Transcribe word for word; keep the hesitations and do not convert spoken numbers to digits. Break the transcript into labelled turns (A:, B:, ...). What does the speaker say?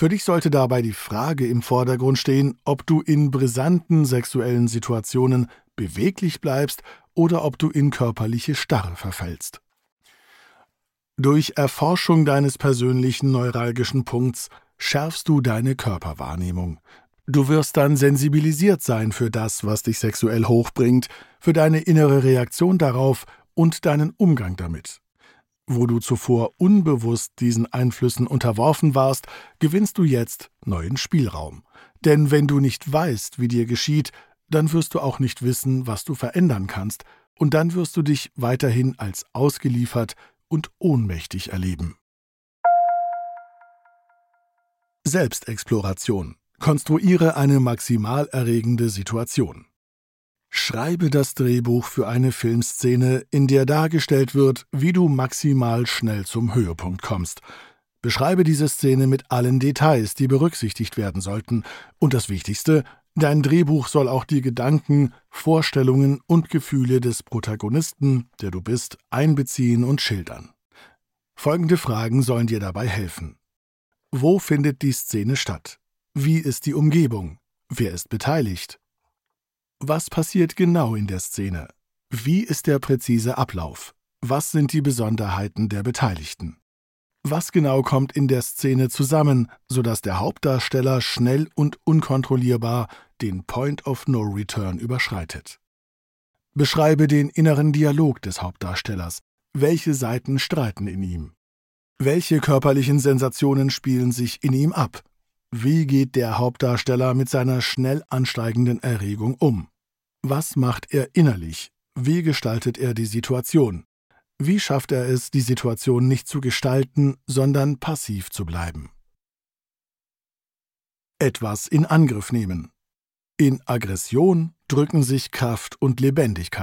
A: Für dich sollte dabei die Frage im Vordergrund stehen, ob du in brisanten sexuellen Situationen beweglich bleibst oder ob du in körperliche Starre verfällst. Durch Erforschung deines persönlichen neuralgischen Punkts schärfst du deine Körperwahrnehmung. Du wirst dann sensibilisiert sein für das, was dich sexuell hochbringt, für deine innere Reaktion darauf und deinen Umgang damit. Wo du zuvor unbewusst diesen Einflüssen unterworfen warst, gewinnst du jetzt neuen Spielraum. Denn wenn du nicht weißt, wie dir geschieht, dann wirst du auch nicht wissen, was du verändern kannst, und dann wirst du dich weiterhin als ausgeliefert und ohnmächtig erleben. Selbstexploration. Konstruiere eine maximal erregende Situation. Schreibe das Drehbuch für eine Filmszene, in der dargestellt wird, wie du maximal schnell zum Höhepunkt kommst. Beschreibe diese Szene mit allen Details, die berücksichtigt werden sollten. Und das Wichtigste, dein Drehbuch soll auch die Gedanken, Vorstellungen und Gefühle des Protagonisten, der du bist, einbeziehen und schildern. Folgende Fragen sollen dir dabei helfen. Wo findet die Szene statt? Wie ist die Umgebung? Wer ist beteiligt? Was passiert genau in der Szene? Wie ist der präzise Ablauf? Was sind die Besonderheiten der Beteiligten? Was genau kommt in der Szene zusammen, sodass der Hauptdarsteller schnell und unkontrollierbar den Point of No Return überschreitet? Beschreibe den inneren Dialog des Hauptdarstellers. Welche Seiten streiten in ihm? Welche körperlichen Sensationen spielen sich in ihm ab? Wie geht der Hauptdarsteller mit seiner schnell ansteigenden Erregung um? Was macht er innerlich? Wie gestaltet er die Situation? Wie schafft er es, die Situation nicht zu gestalten, sondern passiv zu bleiben? Etwas in Angriff nehmen. In Aggression drücken sich Kraft und Lebendigkeit